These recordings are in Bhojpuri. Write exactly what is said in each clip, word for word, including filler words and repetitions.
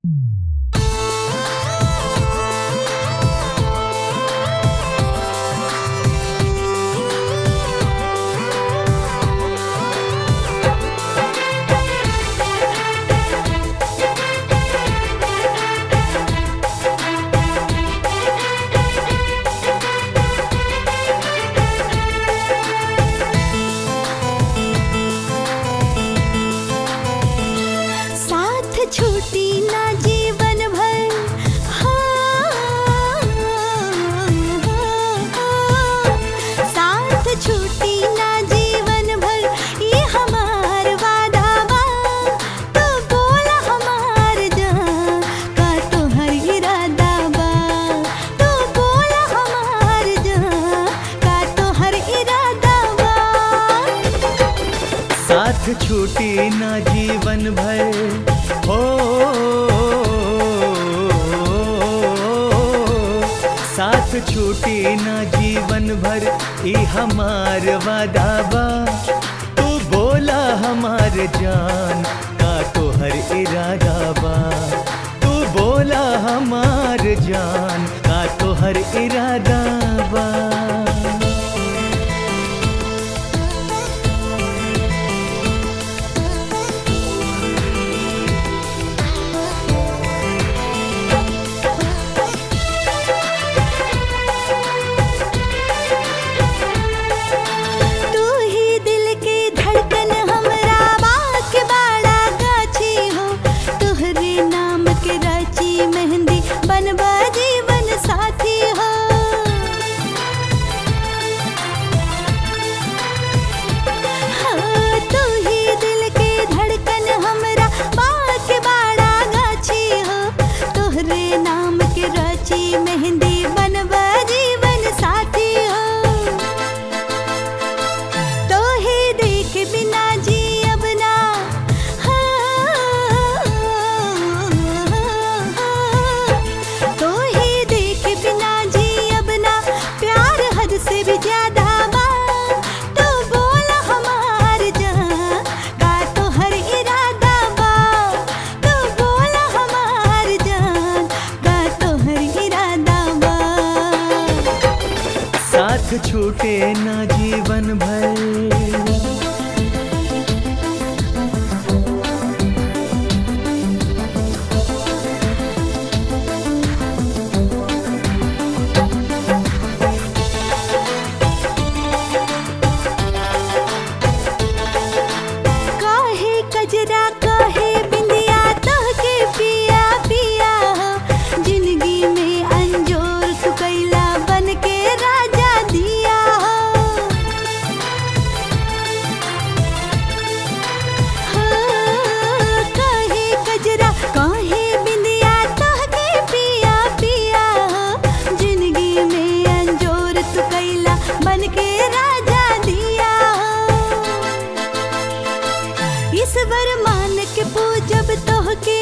छूटी ना जीवन भर, हाँ, साथ छूटी ना जीवन भर, ये हमार वादा बा। तू बोला हमार जान का तोहर इरादा बा। तू बोला हमार जान का तोहर इरादा बा। साथ छूटी ना जीवन भर, हो साथ छूटी ना जीवन भर, ई हमार वादा बा। तू बोला हमार जान का तोहर इरादा बा। तू बोला हमार जान का तोहर इरादा बा। मेहंदी बनबा जीवन साथी हो। हाँ, तू ही दिल के धड़कन हमरा बाग के बाड़ा गाछी हो। तोहरे नाम के राची मेहंदी बनबा जीवन साथी हो। तो ही देख बिना जी अब ना, से भी ज्यादा बा। तू बोला हमार जान का तोहर इरादा बा। तू बोला हमार जान का तोहर इरादा बा। साथ छूटे ना जीवन भर, काहे बिंदिया तोहके पिया पिया हो। जिंदगी में अंजोर तू कैला बन के राजा दिया हो। हाँ, काहे कजरा काहे बिंदिया तोहके पिया पिया हो। जिंदगी में अंजोर तू कैला बन के राजा दिया हो। ईश्वर मान के पूजब तोहके,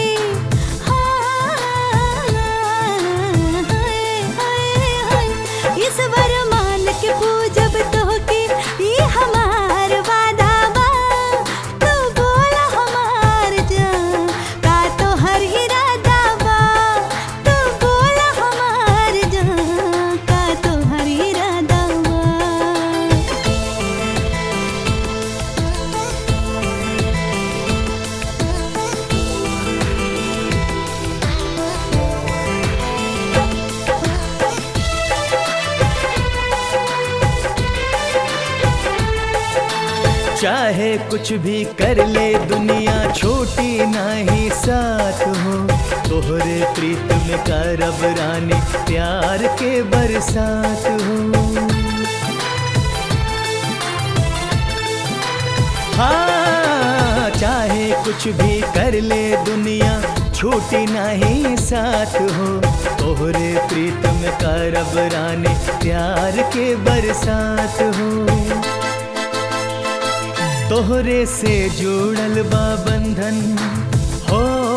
ईश्वर मान के पूजब तोहके, ये हमार वादा बा। तू बोला हमार जान का तोहर इरादा बा। तू बोला हमार जान का तोहर इरादा बा। चाहे कुछ भी कर ले दुनिया, छोटी नहीं साथ हो। तोहरे प्रीत में करब रानी प्यार के बरसात हो। हाँ, चाहे कुछ भी कर ले दुनिया, छूटी नहीं साथ हो। तोहरे प्रीत में करब रानी प्यार के बरसात हो। तोहरे से जुड़ल बा बंधन, हो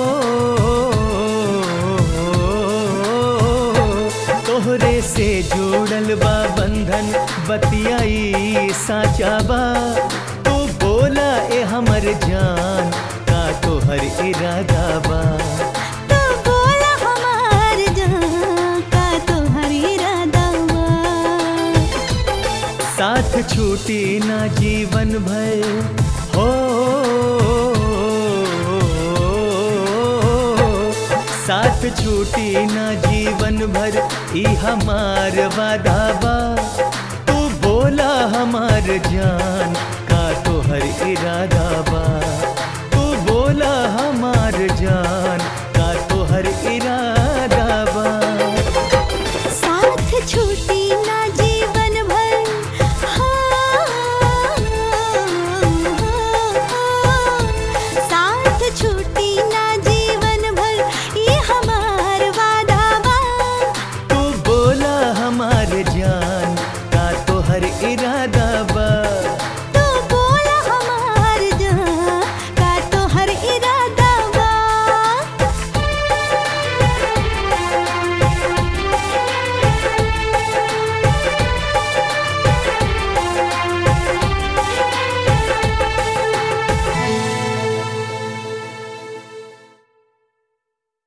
तोहरे से जुड़ल बा बंधन, बतियाई साचा बा। तू बोला ए हमर जान का तोहर इरादा बा। तू छूटी ना जीवन भर हो, साथ छूटी ना जीवन भर ई हमार वादा बा। तू बोला हमार जान का तोहर इरादा बा।